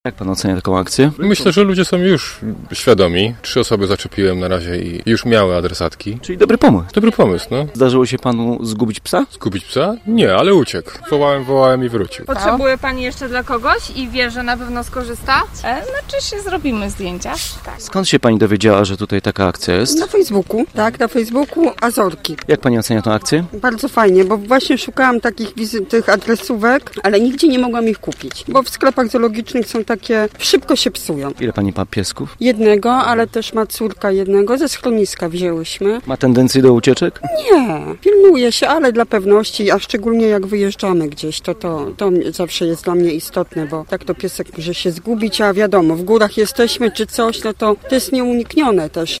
Jak pan ocenia taką akcję? Myślę, że ludzie są już świadomi. 3 osoby zaczepiłem na razie i już miały adresatki. Czyli dobry pomysł. Dobry pomysł, no. Zdarzyło się panu zgubić psa? Zgubić psa? Nie, ale uciekł. Wołałem i wrócił. Potrzebuje pani jeszcze dla kogoś i wie, że na pewno skorzysta? Znaczy się zrobimy zdjęcia. Tak. Skąd się pani dowiedziała, że tutaj taka akcja jest? Na Facebooku, tak, na Facebooku Azorki. Jak pani ocenia tę akcję? Bardzo fajnie, bo właśnie szukałam takich tych adresówek, ale nigdzie nie mogłam ich kupić, bo w sklepach zoologicznych są takie, szybko się psują. Ile pani ma piesków? Jednego, ale też ma córka jednego, ze schroniska wzięłyśmy. Ma tendencję do ucieczek? Nie, pilnuje się, ale dla pewności, a szczególnie jak wyjeżdżamy gdzieś, to zawsze jest dla mnie istotne, bo tak to piesek może się zgubić, a wiadomo, w górach jesteśmy czy coś, no to jest nieuniknione też.